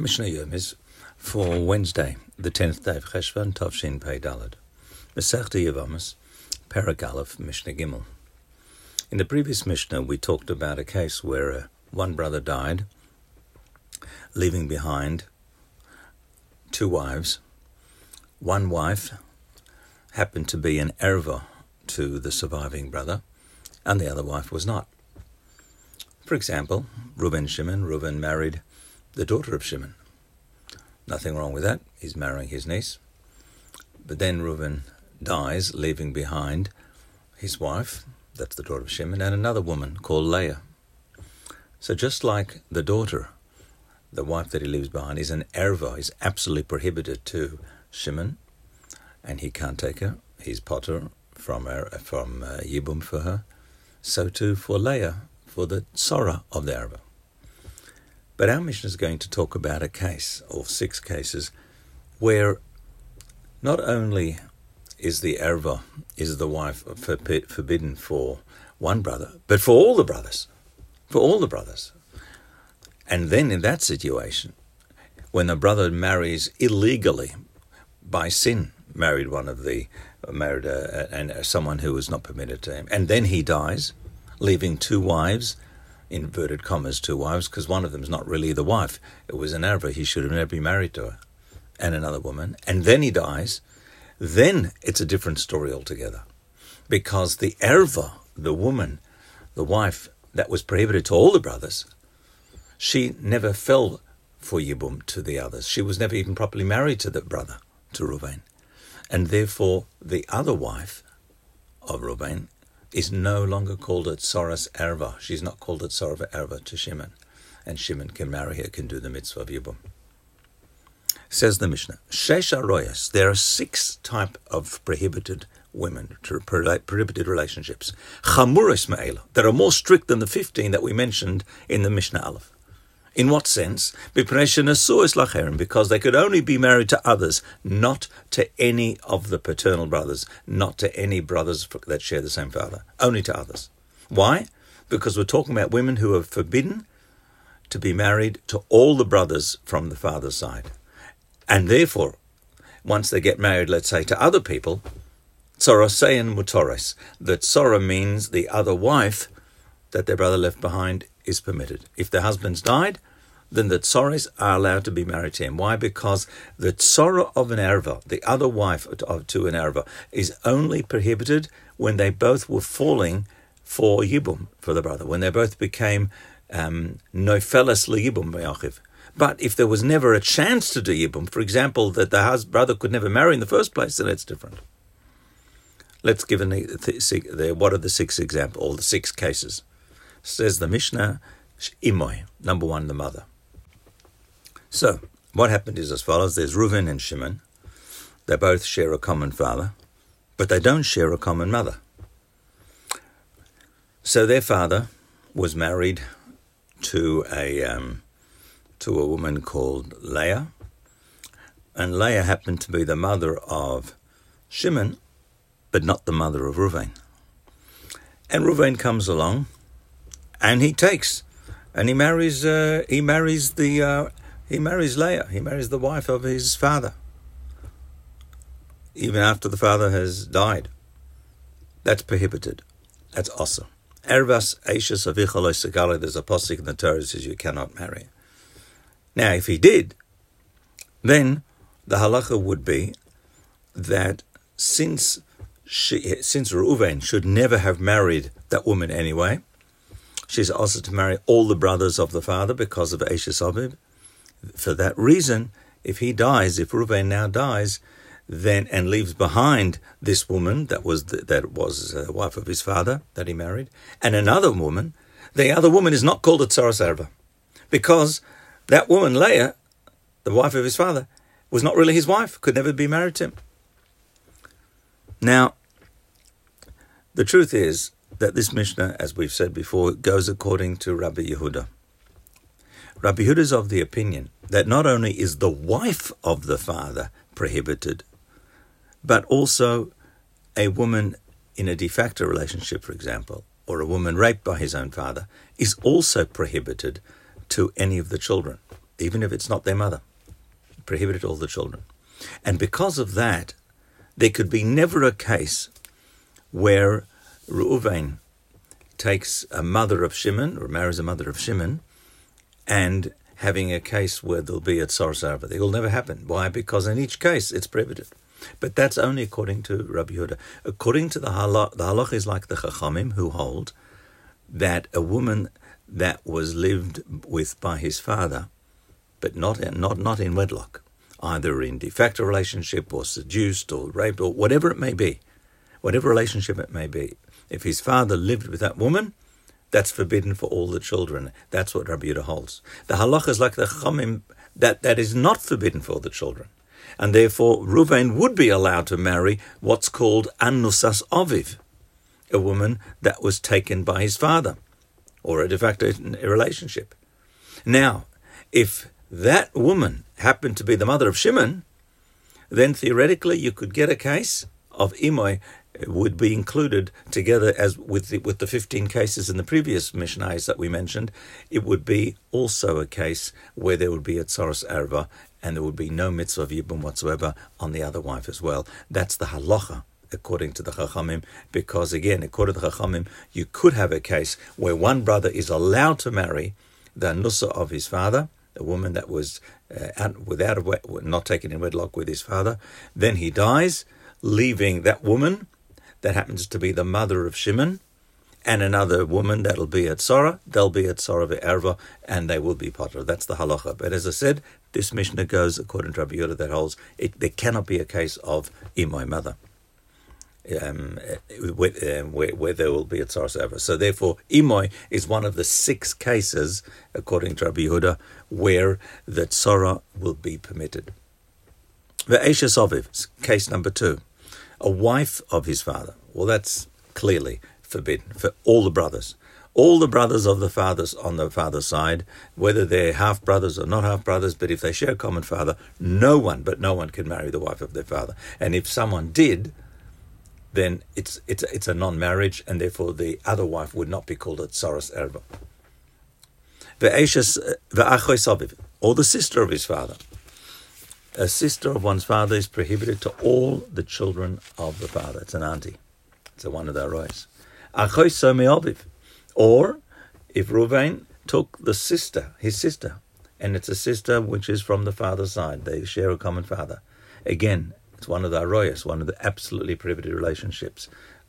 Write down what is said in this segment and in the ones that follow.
Mishnah Yomis for Wednesday, the 10th day of Cheshvan, Tavshin Pei Daled. Masechta Yevamos, Perek Aleph, Mishnah Gimel. In the previous Mishnah, we talked about a case where one brother died, leaving behind two wives. One wife happened to be an erva to the surviving brother, and the other wife was not. For example, Reuven married the daughter of Shimon. Nothing wrong with that. He's marrying his niece. But then Reuven dies, leaving behind his wife, that's the daughter of Shimon, and another woman called Leah. So just like the daughter, the wife that he leaves behind is an erva, is absolutely prohibited to Shimon, and he can't take her. He's potter from Yibum for her. So too for Leah, for the tzara of the erva. But our Mishnah is going to talk about a case, or 6 cases, where not only is the erva, is the wife forbidden for one brother, but for all the brothers. For all the brothers. And then in that situation, when the brother marries illegally, by sin, married someone who was not permitted to him, and then he dies, leaving 2 wives, inverted commas, 2 wives, because one of them is not really the wife. It was an erva. He should have never been married to her, and another woman. And then he dies. Then it's a different story altogether, because the erva, the woman, the wife that was prohibited to all the brothers, she never fell for Yibum to the others. She was never even properly married to the brother, to Reuven. And therefore, the other wife of Reuven is no longer called a tzoras erva. She's not called a tzora erva to Shimon. And Shimon can marry her, can do the mitzvah of Yibum. Says the Mishnah, Shesh Aroyas, there are 6 types of prohibited women, prohibited relationships. Chamuris me'ela, that are more strict than the 15 that we mentioned in the Mishnah Aleph. In what sense? Because they could only be married to others, not to any of the paternal brothers, not to any brothers that share the same father, only to others. Why? Because we're talking about women who are forbidden to be married to all the brothers from the father's side. And therefore, once they get married, let's say, to other people, tzorosein mutores, that tzora means the other wife that their brother left behind is permitted. If their husbands died, then the tzores are allowed to be married to him. Why? Because the tzora of an erva, the other wife to an erva, is only prohibited when they both were falling for Yibum, for the brother, when they both became nofeles liyibum me'achiv. But if there was never a chance to do Yibum, for example, that the brother could never marry in the first place, then it's different. Let's give what are the 6 examples, or the 6 cases. Says the Mishnah, Imoy, number 1, the mother. So, what happened is as follows. There's Reuven and Shimon. They both share a common father, but they don't share a common mother. So their father was married to a woman called Leah, and Leah happened to be the mother of Shimon, but not the mother of Reuven. And Reuven comes along, and he takes, and he marries Leah. He marries the wife of his father, even after the father has died. That's prohibited. That's awesome. Ervas eishes avicha lo segala. There's a pasuk in the Torah that says you cannot marry. Now, if he did, then the halacha would be that since Reuven should never have married that woman anyway, she's also to marry all the brothers of the father because of Eishes Aviv. For that reason, if he dies, if Reuven now dies, then and leaves behind this woman that was the wife of his father that he married, and another woman, the other woman is not called a tzoras erva, because that woman, Leah, the wife of his father, was not really his wife, could never be married to him. Now, the truth is that this Mishnah, as we've said before, goes according to Rabbi Yehuda. Rabbi Yehuda is of the opinion that not only is the wife of the father prohibited, but also a woman in a de facto relationship, for example, or a woman raped by his own father, is also prohibited to any of the children. even if it's not their mother. Prohibited all the children. And because of that, there could be never a case where Reuven takes a mother of Shimon, or marries a mother of Shimon, and having a case where there'll be a tzoros arva. It will never happen. Why? Because in each case, it's prohibited. But that's only according to Rabbi Yehuda. According to the halach is like the Chachamim, who hold that a woman that was lived with by his father, but not in wedlock, either in de facto relationship or seduced or raped or whatever it may be, whatever relationship it may be, if his father lived with that woman, that's forbidden for all the children. That's what Rabbi Yehuda holds. The halacha is like the Chachamim, that is not forbidden for the children. And therefore, Reuven would be allowed to marry what's called Anusas Aviv, a woman that was taken by his father, or a de facto relationship. Now, if that woman happened to be the mother of Shimon, then theoretically you could get a case of Imoy would be included together as with the 15 cases in the previous Mishnahs that we mentioned. It would be also a case where there would be a tzoros arva and there would be no mitzvah of yibum whatsoever on the other wife as well. That's the halacha according to the Chachamim, because again, according to the Chachamim, you could have a case where one brother is allowed to marry the nusa of his father, a woman that was not taken in wedlock with his father. Then he dies, leaving that woman that happens to be the mother of Shimon, and another woman that'll be at Tzora. They'll be at Tzora ve'erva, and they will be potter. That's the halacha. But as I said, this Mishnah goes according to Rabbi Yehuda that holds there cannot be a case of Imoy mother, where there will be a Tzoros arva. So therefore, Imoy is one of the 6 cases, according to Rabbi Yehuda, where the Tzora will be permitted. Ve'eshes Aviv, case number 2. A wife of his father. Well, that's clearly forbidden for all the brothers. All the brothers of the fathers on the father's side, whether they're half brothers or not half brothers, but if they share a common father, no one can marry the wife of their father. And if someone did, then it's a non-marriage, and therefore the other wife would not be called a tzoros erva. Or the sister of his father. A sister of one's father is prohibited to all the children of the father. It's an auntie. It's one of the arroys. Or if Reuven took his sister, and it's a sister which is from the father's side, they share a common father. Again, it's one of the arroyos, one of the absolutely prohibited relationships.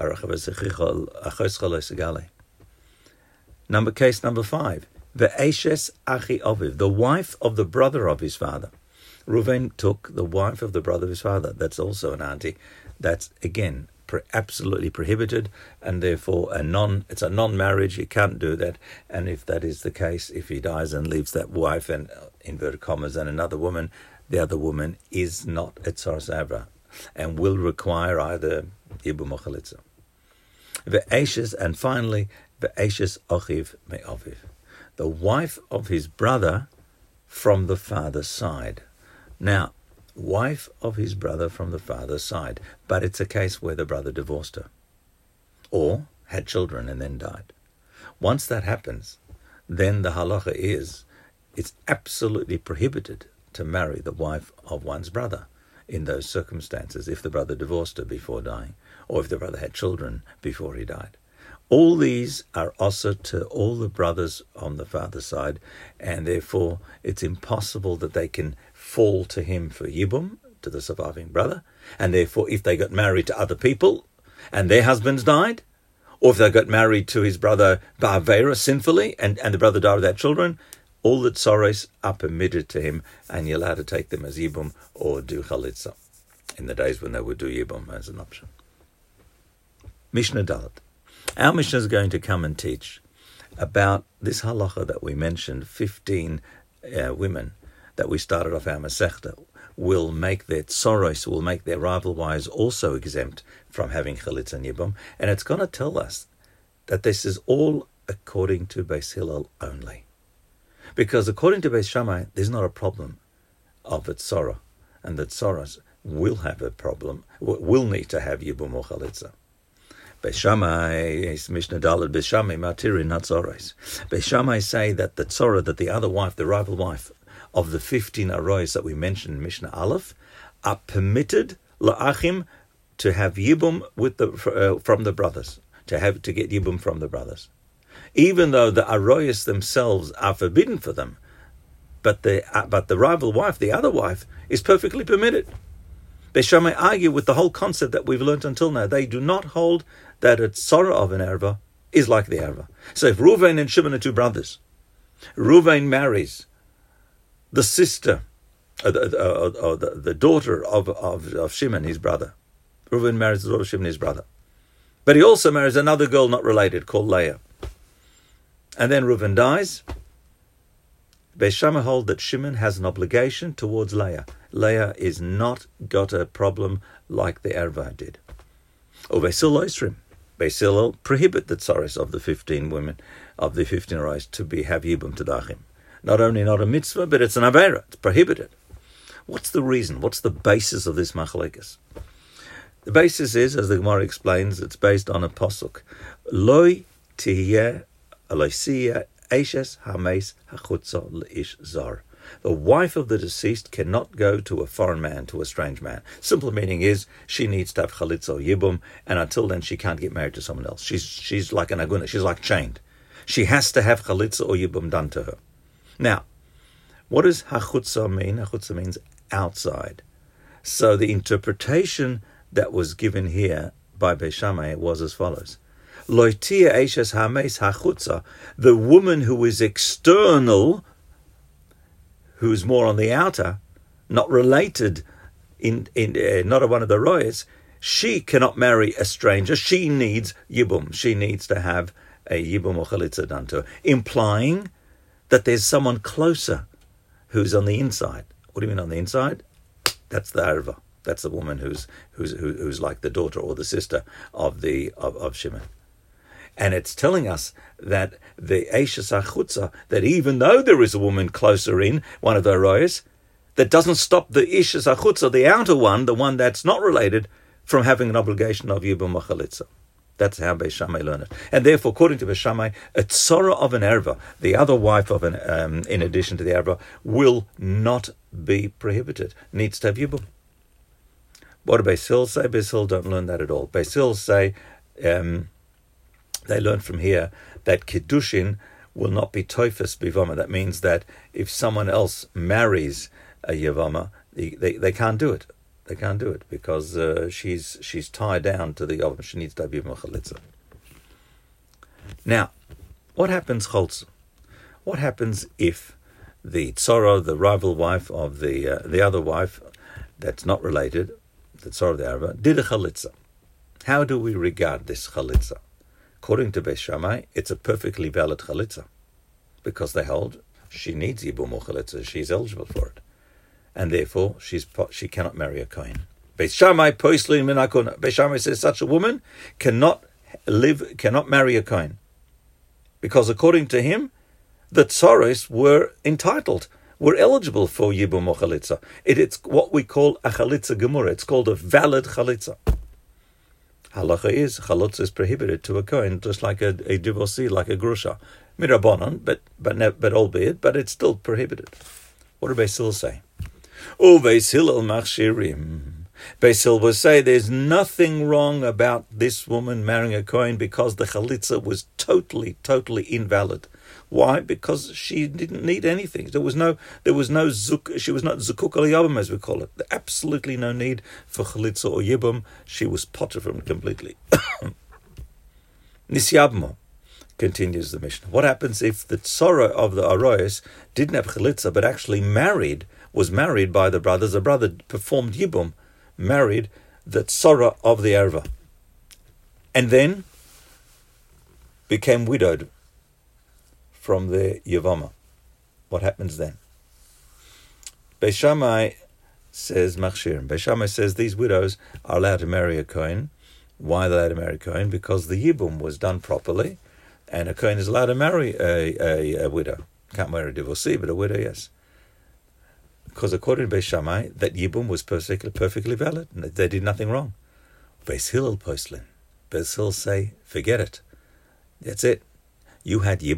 Case number 5. Ve'eshes achi aviv, the wife of the brother of his father. Reuven took the wife of the brother of his father. That's also an auntie. That's, again, absolutely prohibited, and therefore it's a non-marriage. You can't do that. And if that is the case, if he dies and leaves that wife, and inverted commas, and another woman, the other woman is not a tzoros arva and will require either yibum or chalitza. Ve'eshes, and finally, ve'eshes achiv me'aviv, the wife of his brother from the father's side. Now, wife of his brother from the father's side, but it's a case where the brother divorced her or had children and then died. Once that happens, then the halacha is it's absolutely prohibited to marry the wife of one's brother in those circumstances if the brother divorced her before dying or if the brother had children before he died. All these are also to all the brothers on the father's side, and therefore it's impossible that they can fall to him for yibum, to the surviving brother, and therefore if they got married to other people and their husbands died, or if they got married to his brother ba'avera sinfully and the brother died without children, all the tzoros are permitted to him, and you're allowed to take them as yibum or do chalitza in the days when they would do yibum as an option. Mishnah Dalet. Our Mishnah is going to come and teach about this halacha that we mentioned. 15 women that we started off our Masechta will make their tzoros, will make their rival wives also exempt from having chalitza and yibum. And it's going to tell us that this is all according to Beis Hillel only. Because according to Beis Shammai, there's not a problem of a tzora, and the tzoros will have a problem, will need to have yibum or chalitza. Beis Shammai, Mishnah Dalet, Beis Shammai, Matirin, not tzoros. Beis Shammai say that the tzora, that the other wife, the rival wife of the 15 arroyos that we mentioned in Mishnah Aleph are permitted la'achim to have yibum with from the brothers, to get yibum from the brothers, even though the arroyos themselves are forbidden for them. But the rival wife, the other wife, is perfectly permitted. Beis Shammai argue with the whole concept that we've learnt until now. They do not hold that a tzara of an erva is like the erva. So if Reuven and Shimon are two brothers, Reuven marries the sister, the daughter of Shimon, his brother. Reuven marries the daughter of Shimon, his brother. But he also marries another girl not related called Leah. And then Reuven dies. Beis Shammai hold that Shimon has an obligation towards Leah. Leah is not got a problem like the erva did. Or Beis Hillel Oisrim. Beis Hillel prohibit the tzaros of the 15 women, of the 15 arroyos, to have yibum to the achim. Not only not a mitzvah, but it's an avera. It's prohibited. What's the reason? What's the basis of this machlekes? The basis is, as the Gemara explains, it's based on a pasuk. Loi tihiyeh aloisiyeh eshes hameis hachutza leish zar. The wife of the deceased cannot go to a foreign man, to a strange man. Simple meaning is she needs to have chalitza or yibum, and until then she can't get married to someone else. She's like an aguna. She's like chained. She has to have chalitza or yibum done to her. Now, what does hachutza mean? Hachutza means outside. So the interpretation that was given here by Beis Shammai was as follows. Loitia eshes hameis hachutza, the woman who is external, who's more on the outer, not related, not one of the royals, she cannot marry a stranger. She needs yibum. She needs to have a yibum or chalitza done to her, implying that there's someone closer who's on the inside. What do you mean on the inside? That's the erva. That's the woman who's like the daughter or the sister of Shimon. And it's telling us that the Eishes HaChutza, that even though there is a woman closer in, one of the arroyos, that doesn't stop the Eishes HaChutza, the outer one, the one that's not related, from having an obligation of Yibum or Chalitza. That's how Beis Shammai learned it. And therefore, according to Beis Shammai, a tzora of an erva, the other wife of in addition to the erva, will not be prohibited. Needs to have Yibum. What do Beis Hillel say? Beis Hillel don't learn that at all. Beis Hillel say, they learn from here that Kiddushin will not be toifus bivama. That means that if someone else marries a Yavama, they can't do it. They can't do it because she's tied down to the Yavam. She needs to have Yavama Chalitza. Now, what happens Cholz? What happens if the tzara, the rival wife of the other wife that's not related, the tzara of the Arava, did a Chalitza? How do we regard this Chalitza? According to Beis Shammai, it's a perfectly valid chalitza because they hold she needs yibum or chalitza. She's eligible for it, and therefore she cannot marry a kohen. Beis Shammai poislin minakuna. Beis Shammai says such a woman cannot marry a kohen because according to him, the tzaros were eligible for yibum or chalitza. It's what we call a chalitza gemura. It's called a valid chalitza. Halacha is chalutza is prohibited to a kohen, just like a divorcee, like a grusha, mirabonon, but albeit, but it's still prohibited. What do Beis Hillel say? Oh, Beis Hillel machshirim. Beis Hillel will say there's nothing wrong about this woman marrying a kohen because the chalitza was totally invalid. Why? Because she didn't need anything. There was no zuk. She was not zukuk al yabam, as we call it. Absolutely no need for chalitza or yibum. She was potter from completely. Nisyabmo, continues the Mishnah. What happens if the tzara of the arroyos didn't have chalitza, but actually was married by the brothers? The brother performed yibum, married the tzara of the erva, and then became widowed from the Yavama. What happens then? Beis Shammai says machshirim. Beis Shammai says these widows are allowed to marry a kohen. Why are they allowed to marry a kohen? Because the yibum was done properly, and a kohen is allowed to marry a widow. Can't marry a divorcee, but a widow, yes. Because according to Beis Shammai, that yibum was perfectly valid, and they did nothing wrong. Beis Hillel poslin. Beis Hillel say, forget it. That's it. You had yibum?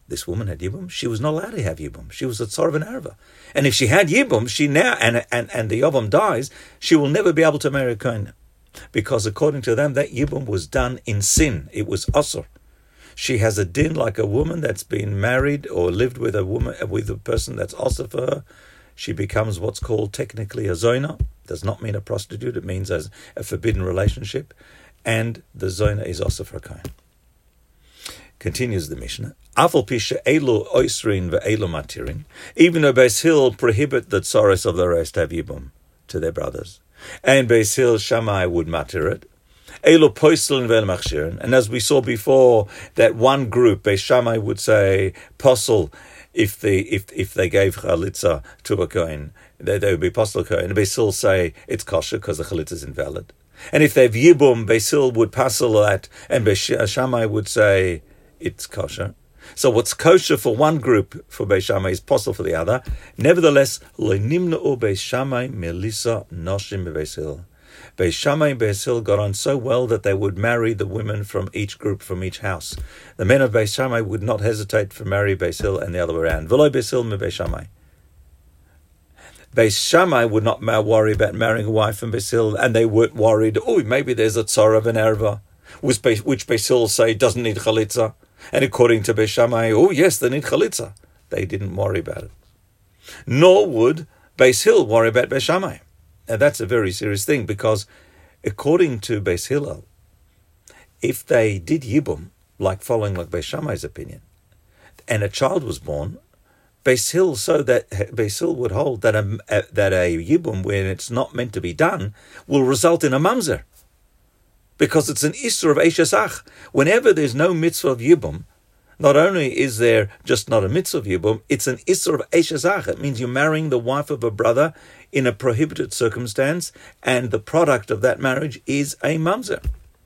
This woman had Yibum. She was not allowed to have Yibum. She was a tzar of an Arva. And if she had Yibum, she now, and the Yavam dies, she will never be able to marry a Kohen. Because according to them, that Yibum was done in sin. It was Asur. She has a din like a woman that's been married or lived with a person that's Asur for her. She becomes what's called technically a Zoina. Does not mean a prostitute. It means as a forbidden relationship. And the Zoina is Asur for a Kohen. Continues the Mishnah. Afal pisha elu oisrin ve'elu matirin. Even though Beis Hill prohibit the tzaros of the rest have yibum to their brothers, and Beis Hill Shammai would matir it. Elu poisel ve'elu machshirin. And as we saw before, that one group Beis Shammai would say posel if they gave chalitza to a kohen, they would be posel kohen. And Beis Hill say it's kosher because the chalitza is invalid. And if they've yibum, Beis Hill would pasel that, and Beis Shammai would say it's kosher. So what's kosher for one group for Beis Shammai is possible for the other. Nevertheless, lo nimna'u Beis Shammai melisa noshim beBeis Hill. Beis Shammai and Beis Hill got on so well that they would marry the women from each group, from each house. The men of Beis Shammai would not hesitate to marry Beis Hill and the other way around. V'lo Beis Hill me Beis Shammai. Beis Shammai would not worry about marrying a wife from Beis Hill, and they weren't worried, maybe there's a tzara of an erva, which Beis Hill say doesn't need chalitza. And according to Beis Shammai, yes, they need chalitza. They didn't worry about it. Nor would Beis Hill worry about Beis Shammai. And that's a very serious thing, because according to Beis Hillel, if they did yibum, following Beis Shammai's opinion, and a child was born, Beis Hill would hold that a yibum, when it's not meant to be done, will result in a mamzer. Because it's an Isser of Eishasach. Whenever there's no mitzvah of Yibum, not only is there just not a mitzvah of Yibum, it's an Isser of Eishasach. It means you're marrying the wife of a brother in a prohibited circumstance, and the product of that marriage is a mamzer.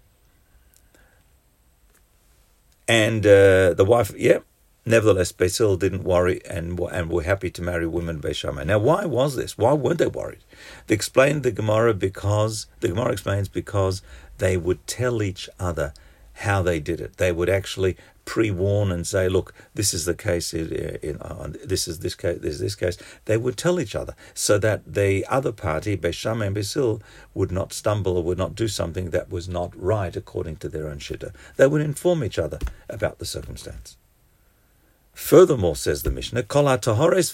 And the wife, nevertheless, Beis Hill didn't worry and were happy to marry women Beis Shammai. Now, why was this? Why weren't they worried? The Gemara explains because they would tell each other how they did it. They would actually pre-warn and say, look, this is the case, this is this case. They would tell each other so that the other party, Beis Shammai and Beis Hill, would not stumble or would not do something that was not right according to their own shitta. They would inform each other about the circumstance. Furthermore, says the Mishnah, all the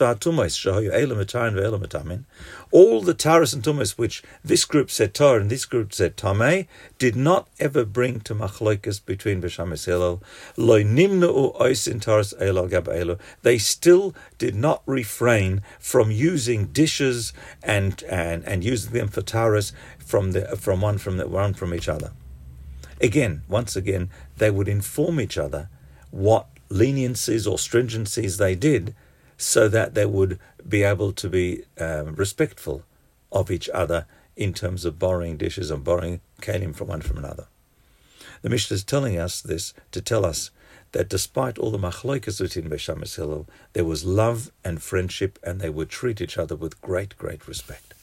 taras and tumas which this group said tar and this group said tameh did not ever bring to machlokas between Beis Shammai and Hillel. Lo nimna'u oisin taras elo gab elo. They still did not refrain from using dishes and using them for taras from one from each other. Once again, they would inform each other what leniencies or stringencies they did, so that they would be able to be respectful of each other in terms of borrowing dishes and borrowing kelim from one from another. The Mishnah is telling us this to tell us that despite all the machlokas between Beis Shammai and Hillel, there was love and friendship, and they would treat each other with great, great respect.